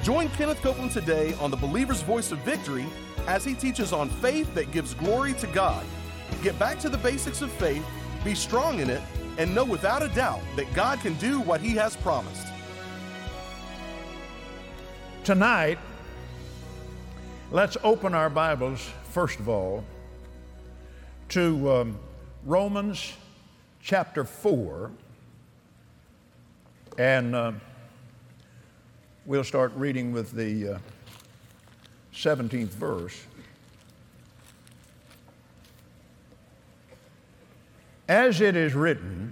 Join Kenneth Copeland today on the Believer's Voice of Victory as he teaches on faith that gives glory to God. Get back to the basics of faith, be strong in it, and know without a doubt that God can do what He has promised. Tonight, let's open our Bibles, first of all, to Romans chapter 4, and we'll start reading with the 17th verse. As it is written,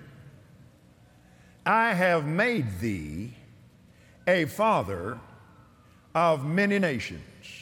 I have made thee a father of many nations,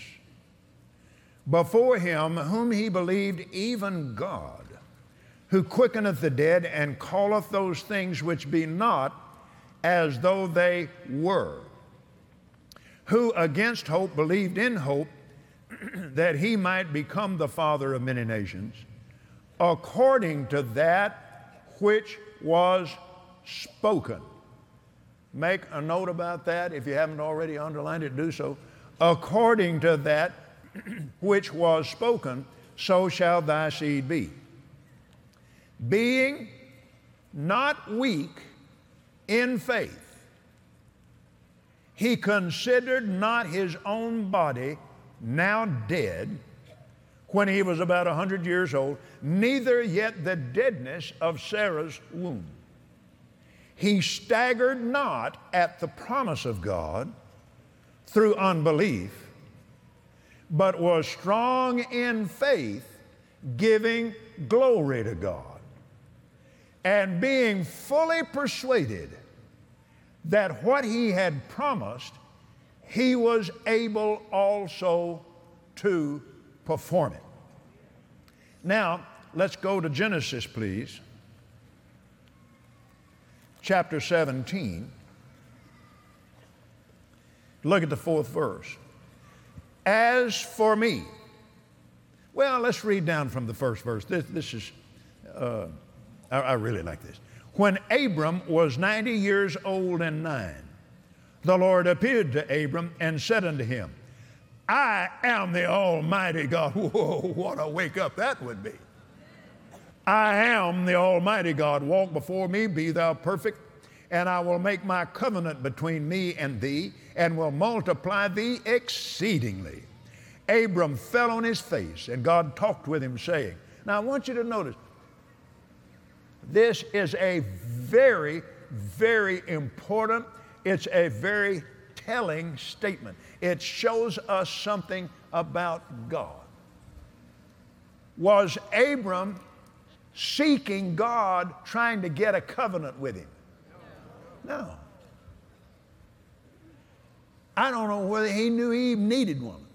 before him whom he believed, even God, who quickeneth the dead and calleth those things which be not as though they were, who against hope believed in hope, that he might become the father of many nations, according to that which was spoken. Make a note about that. If you haven't already underlined it, do so. According to that which was spoken, so shall thy seed be. Being not weak in faith, he considered not his own body now dead, when he was about 100 years old, neither yet the deadness of Sarah's womb. He staggered not at the promise of God through unbelief, but was strong in faith, giving glory to God, and being fully persuaded that what he had promised, he was able also to perform it. Now, let's go to Genesis, please. Chapter 17. Look at the 4th verse. As for me. Well, let's read down from the first verse. This is, I really like this. When Abram was 90 years old and 9, the Lord appeared to Abram and said unto him, I am the Almighty God. Whoa, what a wake up that would be. I am the Almighty God. Walk before me, be thou perfect, and I will make my covenant between me and thee, and will multiply thee exceedingly. Abram fell on his face, and God talked with him, saying, now I want you to notice, this is a very, very important, it's a very telling statement. It shows us something about God. Was Abram seeking God, trying to get a covenant with him? No. I don't know whether he knew he even needed one.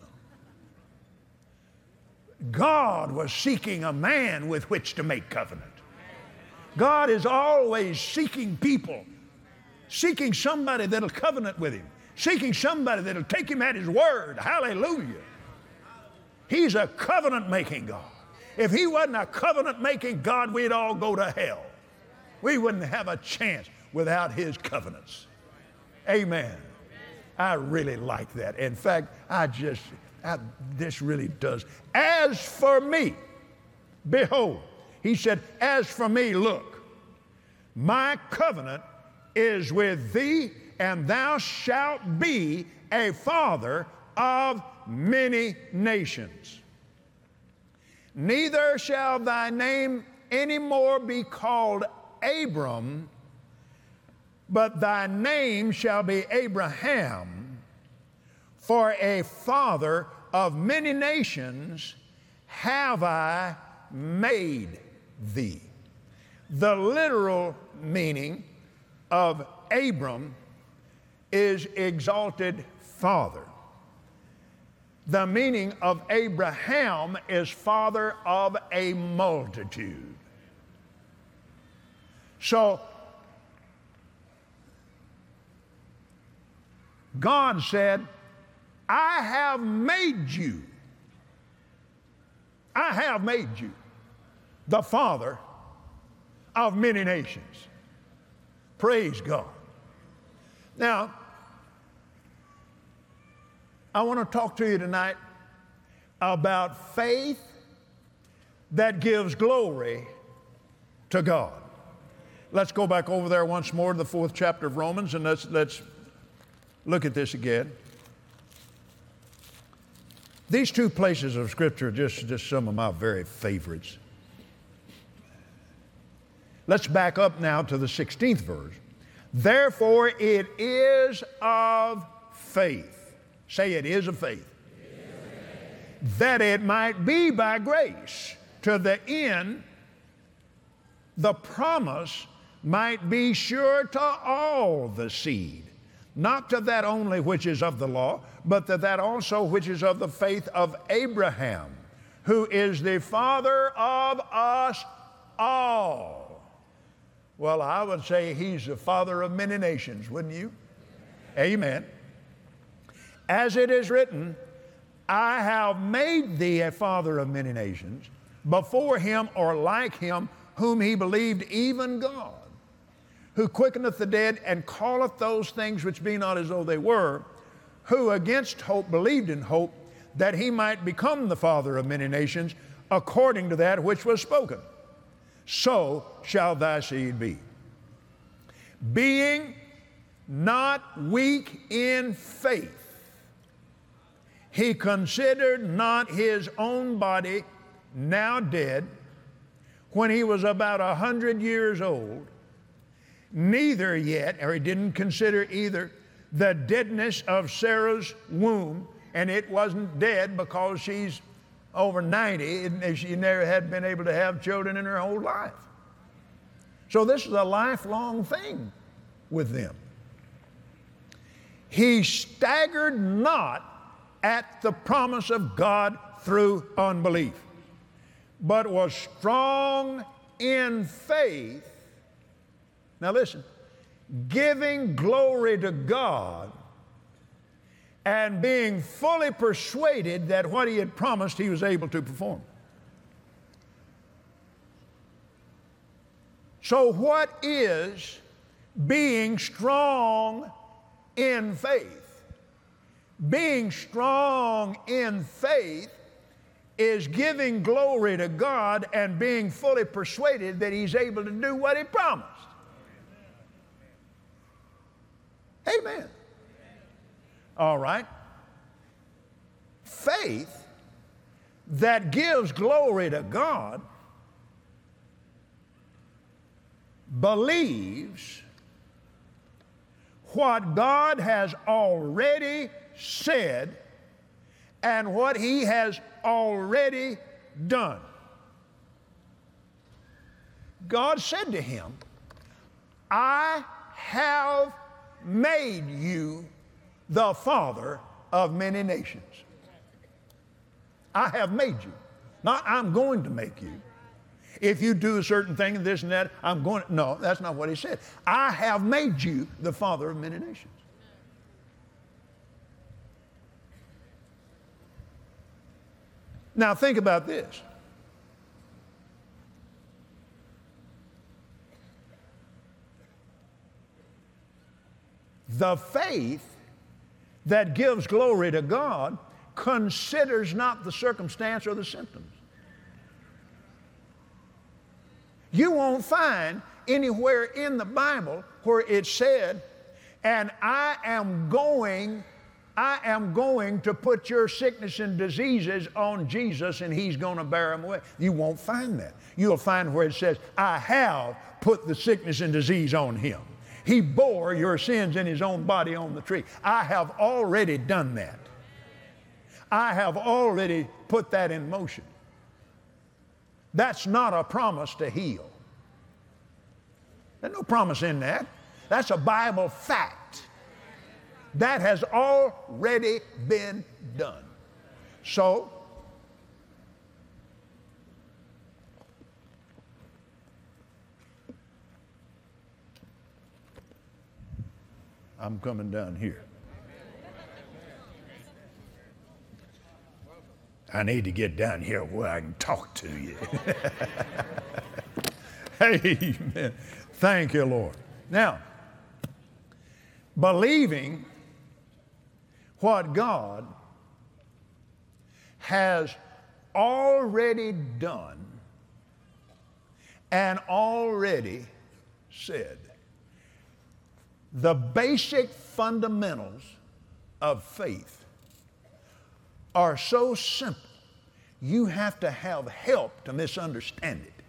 God was seeking a man with which to make covenant. God is always seeking people, seeking somebody that'll covenant with him, seeking somebody that'll take him at his word. Hallelujah. He's a covenant-making God. If he wasn't a covenant-making God, we'd all go to hell. We wouldn't have a chance without his covenants. Amen. I really like that. In fact, this really does. As for me, behold, he said, as for me, look, my covenant is with thee, and thou shalt be a father of many nations. Neither shall thy name any more be called Abram, but thy name shall be Abraham, for a father of many nations have I made thee. The literal meaning of Abram is exalted father. The meaning of Abraham is father of a multitude. So, God said, I have made you. I have made you the father of many nations. Praise God. Now, I want to talk to you tonight about faith that gives glory to God. Let's go back over there once more to the 4th chapter of Romans, and let's look at this again. These two places of Scripture are just some of my very favorites. Let's back up now to the 16th verse. Therefore it is of faith. Say, it is of faith. That it might be by grace, to the end the promise might be sure to all the seed, not to that only which is of the law, but to that also which is of the faith of Abraham, who is the father of us all. Well, I would say he's the father of many nations, wouldn't you? Amen. As it is written, I have made thee a father of many nations, before him or like him, whom he believed, even God, who quickeneth the dead and calleth those things which be not as though they were, who against hope believed in hope, that he might become the father of many nations, according to that which was spoken. So shall thy seed be. Being not weak in faith, he considered not his own body now dead, when he was about 100 years old, neither yet, or he didn't consider either, the deadness of Sarah's womb, and it wasn't dead because she's over 90 and she never had been able to have children in her whole life. So this is a lifelong thing with them. He staggered not at the promise of God through unbelief, but was strong in faith. Now listen, giving glory to God and being fully persuaded that what he had promised he was able to perform. So what is being strong in faith? Being strong in faith is giving glory to God and being fully persuaded that he's able to do what he promised. Amen. All right. Faith that gives glory to God believes what God has already said and what he has already done. God said to him, I have made you the father of many nations. I have made you. Not I'm going to make you. If you do a certain thing and this and that, I'm going to. No, that's not what he said. I have made you the father of many nations. Now think about this. The faith that gives glory to God considers not the circumstance or the symptoms. You won't find anywhere in the Bible where it said, and I am going to put your sickness and diseases on Jesus and he's going to bear them away. You won't find that. You'll find where it says, I have put the sickness and disease on him. He bore your sins in his own body on the tree. I have already done that. I have already put that in motion. That's not a promise to heal. There's no promise in that. That's a Bible fact. That has already been done. So, I'm coming down here. I need to get down here where I can talk to you. Amen. Thank you, Lord. Now, believing what God has already done and already said. The basic fundamentals of faith are so simple, you have to have help to misunderstand it.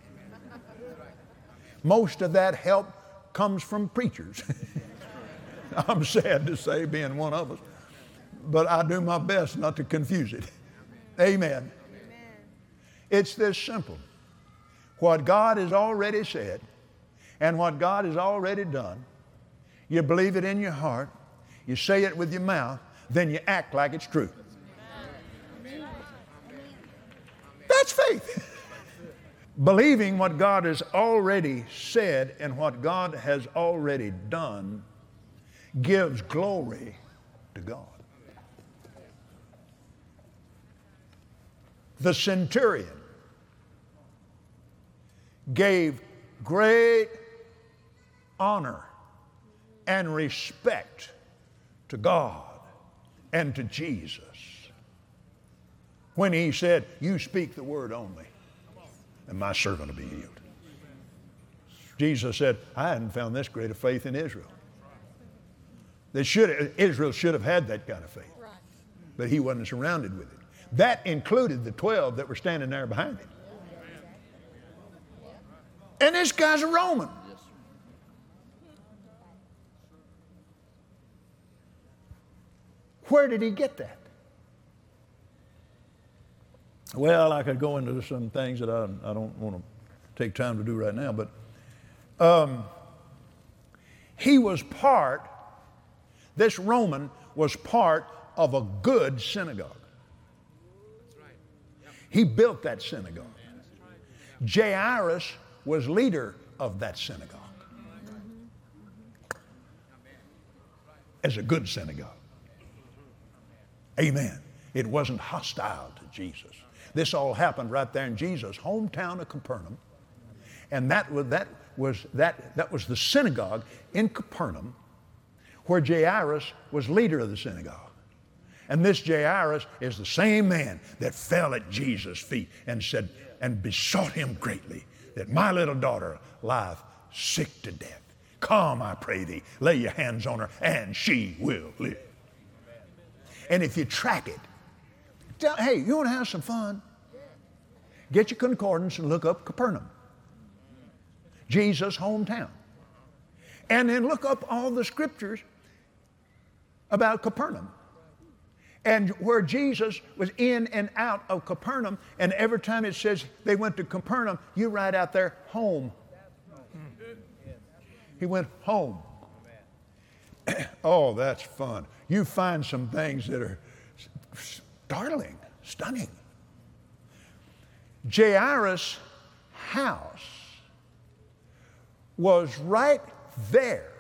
Most of that help comes from preachers. I'm sad to say, being one of us, but I do my best not to confuse it. Amen. It's this simple. What God has already said and what God has already done, you believe it in your heart, you say it with your mouth, then you act like it's true. That's faith. Believing what God has already said and what God has already done gives glory to God. The centurion gave great honor and respect to God and to Jesus when he said, "You speak the word only, and my servant will be healed." Jesus said, "I hadn't found this great a faith in Israel." Israel should have had that kind of faith, but he wasn't surrounded with it. That included the 12 that were standing there behind him. And this guy's a Roman. Where did he get that? Well, I could go into some things that I don't want to take time to do right now, but this Roman was part of a good synagogue. He built that synagogue. Jairus was leader of that synagogue. As a good synagogue. Amen. It wasn't hostile to Jesus. This all happened right there in Jesus' hometown of Capernaum. And that was the synagogue in Capernaum where Jairus was leader of the synagogue. And this Jairus is the same man that fell at Jesus' feet and said, and besought him greatly that my little daughter lieth sick to death. Come, I pray thee, lay your hands on her, and she will live. And if you track it, hey, you want to have some fun? Get your concordance and look up Capernaum, Jesus' hometown. And then look up all the scriptures about Capernaum. And where Jesus was in and out of Capernaum, and every time it says they went to Capernaum, you write out there, home. He went home. Oh, that's fun. You find some things that are startling, stunning. Jairus' house was right there,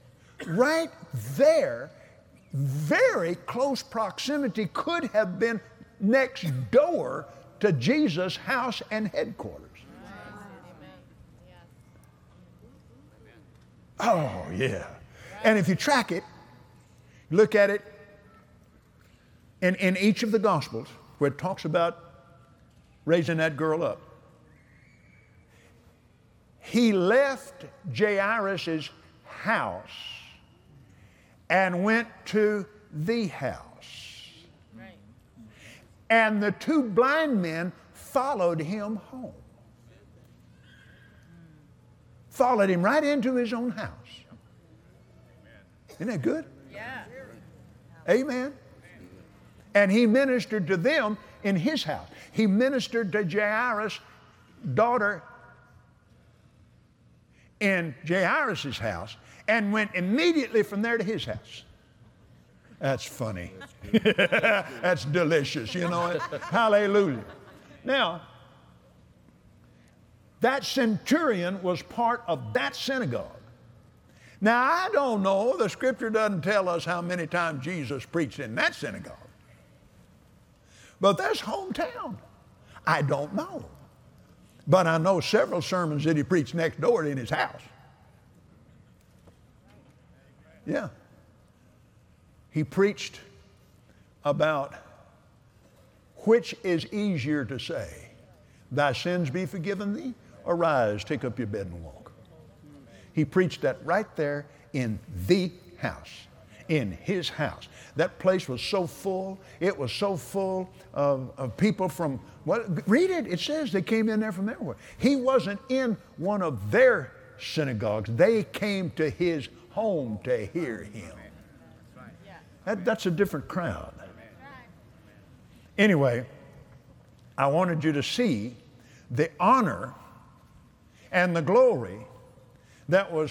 very close proximity, could have been next door to Jesus' house and headquarters. Oh, yeah. And if you track it, look at it in each of the Gospels where it talks about raising that girl up. He left Jairus' house and went to the house. Right. And the two blind men followed him home. Followed him right into his own house. Isn't that good? Yeah. Amen. And he ministered to them in his house. He ministered to Jairus' daughter in Jairus' house and went immediately from there to his house. That's funny. That's delicious, you know. Hallelujah. Now, that centurion was part of that synagogue. Now, I don't know, the scripture doesn't tell us how many times Jesus preached in that synagogue. But that's hometown. I don't know. But I know several sermons that he preached next door in his house. Yeah. He preached about which is easier to say, thy sins be forgiven thee, or rise, take up your bed and walk? He preached that right there in the house, in his house. That place was so full. It was so full of people from, read it. It says they came in there from everywhere. He wasn't in one of their synagogues. They came to his home to hear him. That's a different crowd. Anyway, I wanted you to see the honor and the glory that was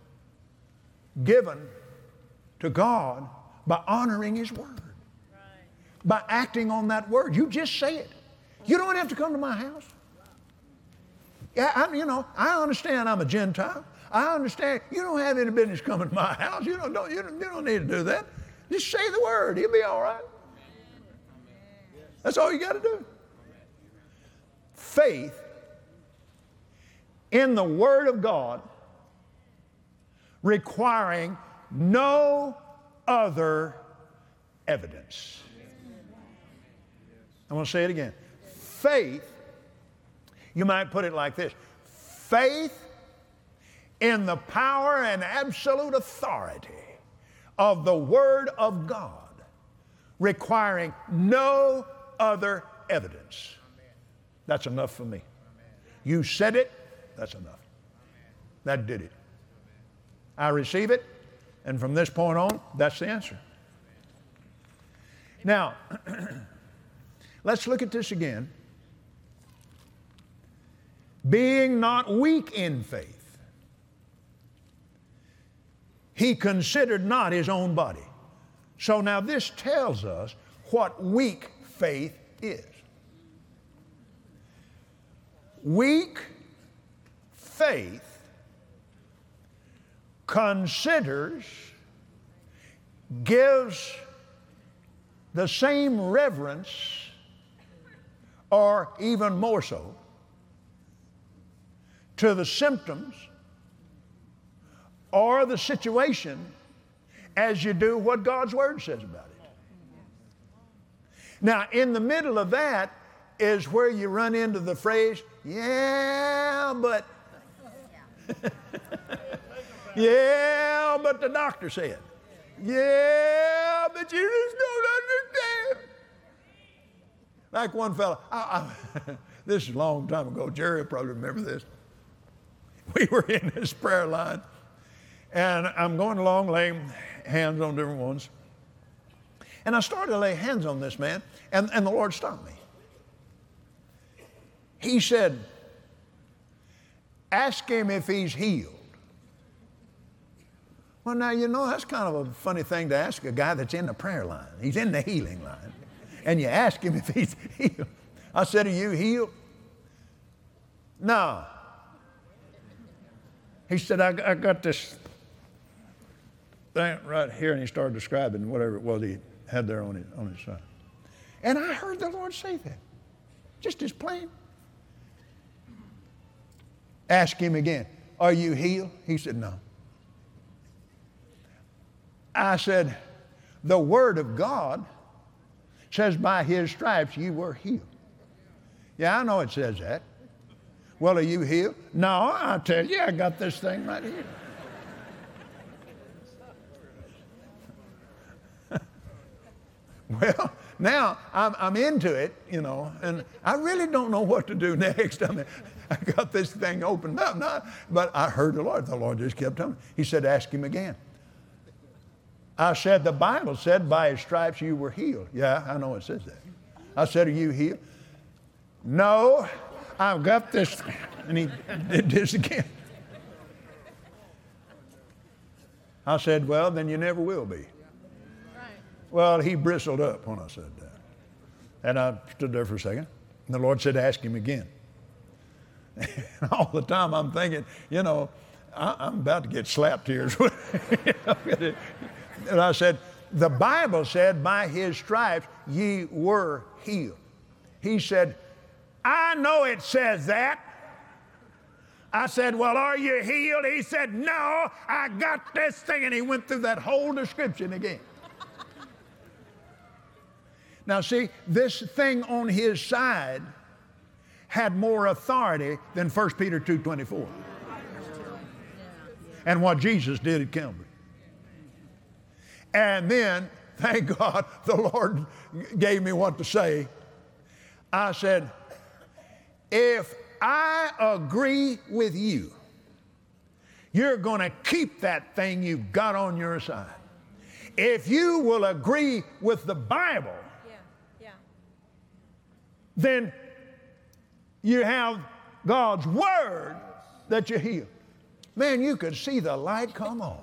given to God by honoring his word, by acting on that word. You just say it. You don't have to come to my house. Yeah, I understand I'm a Gentile. I understand you don't have any business coming to my house. You don't need to do that. Just say the word. He'll be all right. That's all you got to do. Faith in the Word of God requiring no other evidence. I want to say it again. Faith, you might put it like this: faith in the power and absolute authority of the Word of God, requiring no other evidence. That's enough for me. You said it, that's enough. That did it. I receive it, and from this point on, that's the answer. Now, let's look at this again. Being not weak in faith, he considered not his own body. So now this tells us what weak faith is. Weak faith considers, gives the same reverence, or even more so, to the symptoms or the situation as you do what God's Word says about it. Now, in the middle of that is where you run into the phrase, yeah, but... yeah, but the doctor said. Yeah, but you just don't understand. Like one fellow, this is a long time ago. Jerry will probably remember this. We were in this prayer line, and I'm going along laying hands on different ones. And I started to lay hands on this man, and the Lord stopped me. He said, ask him if he's healed. Well, now, that's kind of a funny thing to ask a guy that's in the prayer line. He's in the healing line. And you ask him if he's healed. I said, are you healed? No. He said, I got this thing right here, and he started describing whatever it was he had there on his side. And I heard the Lord say that, just as plain. Ask him again, are you healed? He said, no. I said, the Word of God says by His stripes you were healed. Yeah, I know it says that. Well, are you healed? No, I'll tell you, I got this thing right here. Well, now I'm into it, and I really don't know what to do next. I got this thing opened up now, but I heard the Lord. The Lord just kept telling me. He said, ask him again. I said, the Bible said by His stripes you were healed. Yeah, I know it says that. I said, are you healed? No, I've got this. And he did this again. I said, well, then you never will be. Well, he bristled up when I said that. And I stood there for a second. And the Lord said, ask him again. And all the time I'm thinking, I'm about to get slapped here. And I said, the Bible said, by His stripes ye were healed. He said, I know it says that. I said, well, are you healed? He said, no, I got this thing. And he went through that whole description again. Now see, this thing on his side had more authority than 1 Peter 2:24 and what Jesus did at Calvary. And then, thank God, the Lord gave me what to say. I said, if I agree with you, you're going to keep that thing you've got on your side. If you will agree with the Bible, then you have God's Word that you're healed. Man, you could see the light come on.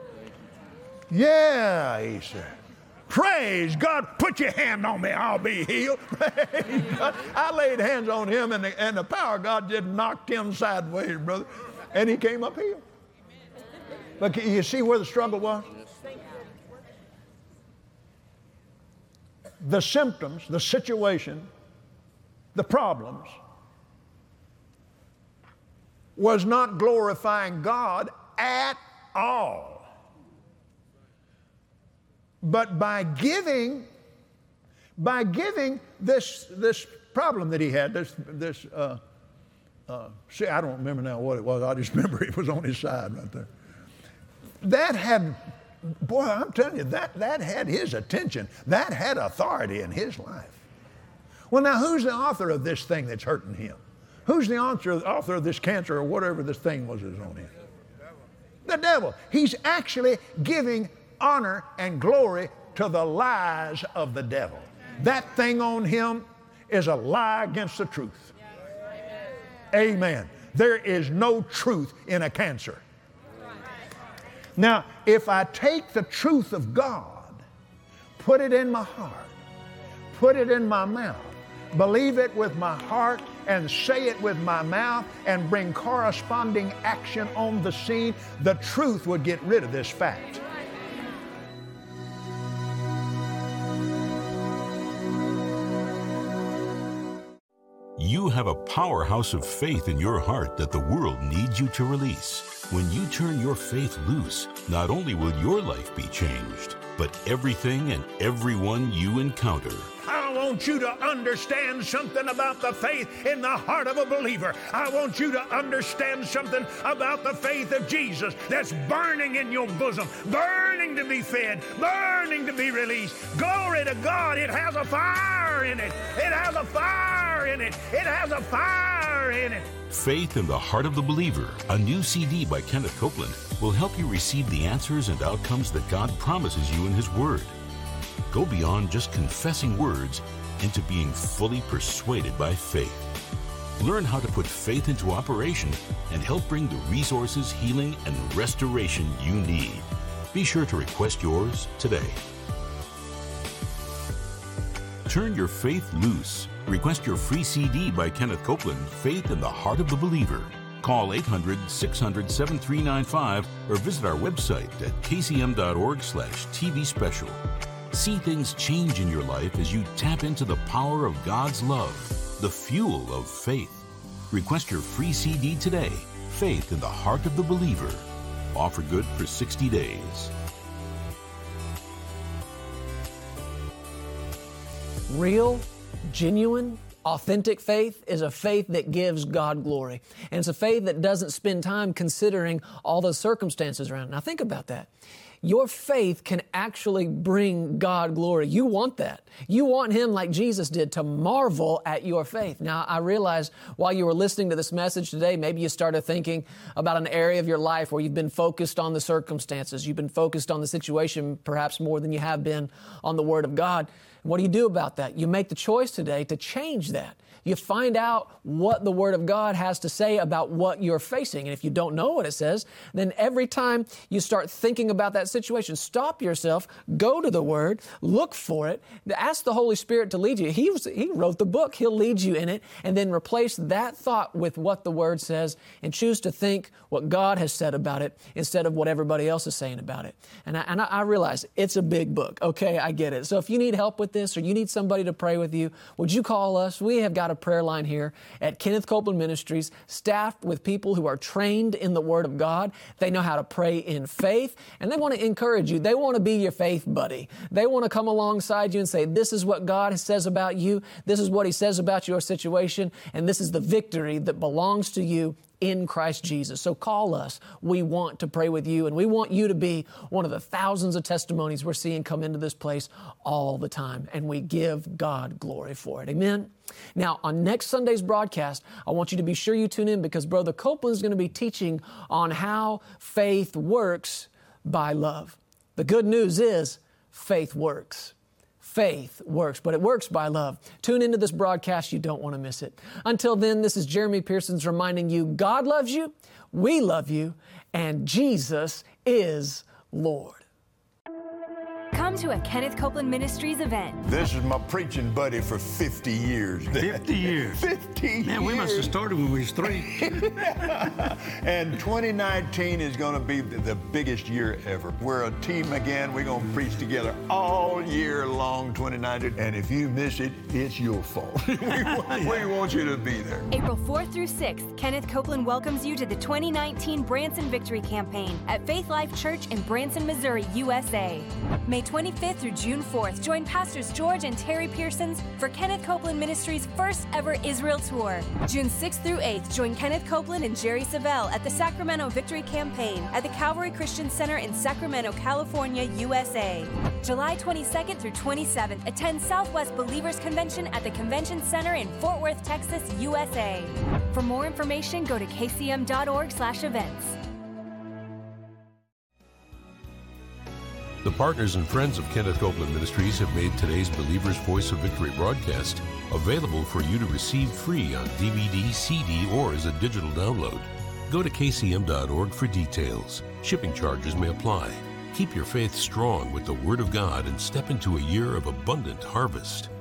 Yeah, he said. Praise God. Put your hand on me. I'll be healed. Praise God. I laid hands on him, and the power of God just knocked him sideways, brother. And he came up healed. But you see where the struggle was? The symptoms, the situation, the problems was not glorifying God at all. But by giving this problem that he had, see, I don't remember now what it was. I just remember it was on his side right there. That had, boy, I'm telling you, that had his attention. That had authority in his life. Well, now, who's the author of this thing that's hurting him? Who's the author of this cancer or whatever this thing was that's on him? The devil. He's actually giving honor and glory to the lies of the devil. That thing on him is a lie against the truth. Amen. There is no truth in a cancer. Now, if I take the truth of God, put it in my heart, put it in my mouth, believe it with my heart, and say it with my mouth, and bring corresponding action on the scene, the truth would get rid of this fact. You have a powerhouse of faith in your heart that the world needs you to release. When you turn your faith loose, not only will your life be changed, but everything and everyone you encounter. I want you to understand something about the faith in the heart of a believer. I want you to understand something about the faith of Jesus that's burning in your bosom, burning to be fed, burning to be released. Glory to God. It has a fire in it. It has a fire in it. It has a fire in it. Faith in the Heart of the Believer, a new CD by Kenneth Copeland, will help you receive the answers and outcomes that God promises you in His Word. Go beyond just confessing words into being fully persuaded by faith. Learn how to put faith into operation and help bring the resources, healing, and restoration you need. Be sure to request yours today. Turn your faith loose. Request your free CD by Kenneth Copeland, Faith in the Heart of the Believer. Call 800-600-7395 or visit our website at kcm.org/TV special. See things change in your life as you tap into the power of God's love, the fuel of faith. Request your free CD today, Faith in the Heart of the Believer. Offer good for 60 days. Real, genuine, authentic faith is a faith that gives God glory. And it's a faith that doesn't spend time considering all the circumstances around it. Now think about that. Your faith can actually bring God glory. You want that. You want Him, like Jesus did, to marvel at your faith. Now, I realize while you were listening to this message today, maybe you started thinking about an area of your life where you've been focused on the circumstances. You've been focused on the situation perhaps more than you have been on the Word of God. What do you do about that? You make the choice today to change that. You find out what the Word of God has to say about what you're facing. And if you don't know what it says, then every time you start thinking about that situation, stop yourself, go to the Word, look for it, ask the Holy Spirit to lead you. He wrote the book. He'll lead you in it, and then replace that thought with what the Word says and choose to think what God has said about it instead of what everybody else is saying about it. And I realize it's a big book. Okay, I get it. So if you need help with this or you need somebody to pray with you, would you call us? We have got a prayer line here at Kenneth Copeland Ministries, staffed with people who are trained in the Word of God. They know how to pray in faith, and they want to encourage you. They want to be your faith buddy. They want to come alongside you and say, this is what God says about you. This is what He says about your situation, and this is the victory that belongs to you in Christ Jesus. So call us. We want to pray with you, and we want you to be one of the thousands of testimonies we're seeing come into this place all the time, and we give God glory for it. Amen? Now, on next Sunday's broadcast, I want you to be sure you tune in, because Brother Copeland is going to be teaching on how faith works by love. The good news is faith works. Faith works, but it works by love. Tune into this broadcast. You don't want to miss it. Until then, this is Jeremy Pearsons reminding you, God loves you, we love you, and Jesus is Lord. Come to a Kenneth Copeland Ministries event. This is my preaching buddy for 50 years. 50 years. 50 years. Man, we must have started when we was 3. And 2019 is going to be the biggest year ever. We're a team again. We're going to preach together all year long, 2019. And if you miss it, it's your fault. we want you to be there. April 4th through 6th, Kenneth Copeland welcomes you to the 2019 Branson Victory Campaign at Faith Life Church in Branson, Missouri, USA. May 25th through June 4th, join Pastors George and Terry Pearsons for Kenneth Copeland Ministries' first ever Israel tour. June 6th through 8th, join Kenneth Copeland and Jerry Savelle at the Sacramento Victory Campaign at the Calvary Christian Center in Sacramento, California, USA. July 22nd through 27th, attend Southwest Believers Convention at the Convention Center in Fort Worth, Texas, USA. For more information, go to kcm.org/events. The partners and friends of Kenneth Copeland Ministries have made today's Believer's Voice of Victory broadcast available for you to receive free on DVD, CD, or as a digital download. Go to kcm.org for details. Shipping charges may apply. Keep your faith strong with the Word of God and step into a year of abundant harvest.